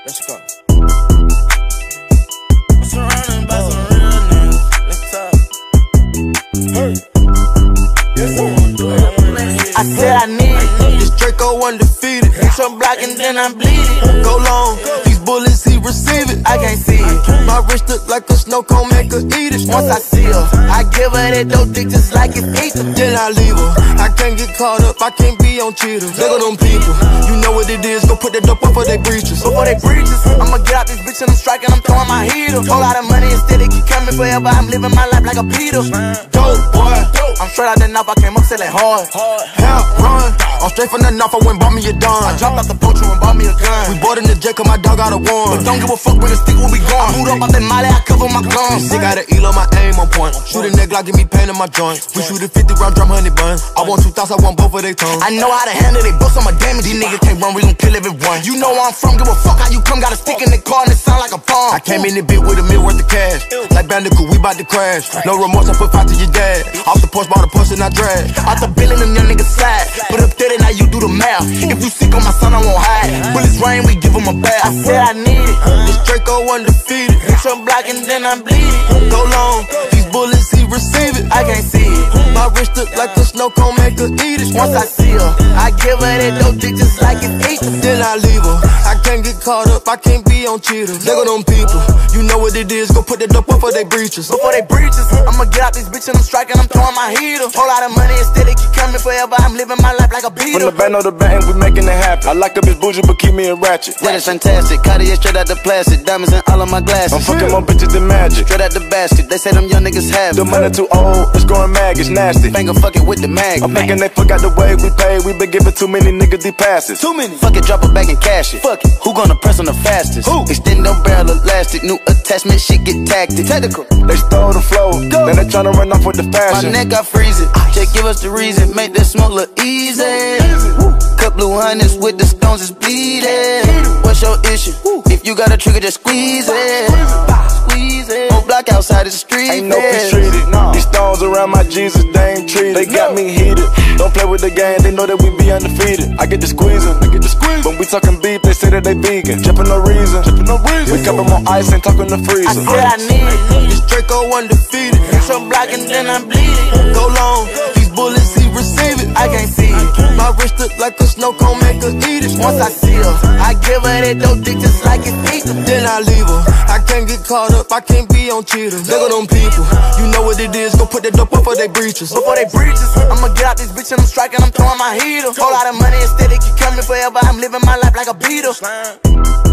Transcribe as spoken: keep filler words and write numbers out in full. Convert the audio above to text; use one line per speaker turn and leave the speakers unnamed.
Let's go. I'm surrounded by some real niggas. Let's talk. Hey. I said I need it. This Draco undefeated. Hit your block and then I bleed it. Go long. These bullets he receive it. I can't see it. My wrist look like a snow cone, make her eat it. Once I see her, I give her that dope dick just like it ate them. Then I leave her. I can't get caught up. I can't be on cheaters. Look at them people. You know what it is. Go put that dope up for they breaches. Before they breaches, I'ma get out this bitch and I'm striking. I'm throwing my heater. Whole lot of money instead it keep coming forever. I'm living my life like a Peter. Dope boy. I'm straight out the knife. I came up selling hard. Hell run. I'm straight from the knife. I went bought me a dime. I dropped out the poacher and bought me a gun. We bought in the jet cause my dog got a one. But don't give a fuck with a stick where we gone. I moved up out that molly. I cover my guns. They got an eel on my aim on point. Shoot a nigga, give me pain in my joint. We shoot a fifty round drum honey bun. I want two thoughts. I want both of they tongues. I know how to handle they books. I'm a damage. These niggas can't run. We gon' kill everyone. You know where I'm from. Give a fuck how you come. Got a stick in the car and it sound like a bomb. I came in the bit with a meal worth of cash. Like Bandicoot, we bout to crash. No remorse. I put five to your dad. Off the porch, bought a push and I drag. Out the billing, them young niggas slide. Put up thirty, now you do the math. If you sick on my son, I won't hide. Bullets rain, we give him a bath. I said I need it. This Draco undefeated. Hit your block and then I bleed it. Go long. These bullets, he receive it. I can't see it. My wrist look like a snow cone, make her eat it. Once I see her, I give her that dope dick just like it ate them. Then I leave her. I can't get caught up. I can't be on cheaters. Look at them people. You know what it is. Go put that dope up for they breaches. Before they breaches, I'ma get out this bitch and I'm striking. I'm throwing my heater. Whole lot of money instead it keep coming forever. I'm living my life like a beater.
From the band on the band, we making it happen. I like a bitch bougie, but keep me a ratchet.
That is fantastic. Cartier straight out the plastic. Diamonds in all of my glasses.
I'm fucking more bitches than magic.
Straight out the basket. They say them young niggas have
the money too old. It's growing mag. It's nasty.
Finger fucking with the mag.
I'm thinking they forgot the way we pay. We been giving too many niggas these passes.
Too many. Fuck it, drop it back and cash it. Fuck it. Who gonna press on the fastest?
Who?
Extend them barrel elastic. New attachment shit get tactic. Technical.
They stole the flow. Go. Then they tryna run off with the fashion.
My neck got freezing. Just give us the reason. Make this smoke look easy. easy. Cut blue hundreds with the stones is bleeding. What's your issue? Woo. If you got a trigger, just squeeze it. Squeeze it. On block outside the street.
Ain't no peace treated. No. These stones around my Jesus, they ain't treated. They got me heated. Don't play with the game, they know that we be undefeated. I get the squeezing, I get the squeeze. When we talking beef, they say that they vegan. Jumping no reason, jumping no reason. We cover more ice, ain't talking the freezer.
I said I need it. This Draco undefeated. Hit your block and then I bleed it. Go long. These bullets he receive it. I can't see it. My wrist look like a snow cone, make her eat it. Once I see her, I give her that dope dick just like it ate them. Then I leave her. I can't get caught up. I can't be on cheaters. Look at them people. You know what it is. Go put that dope up for they breaches. Before they breaches, I'ma get out this bitch and I'm striking. I'm throwing my heater. Whole lot of money instead it keep coming forever. I'm living my life like a beater.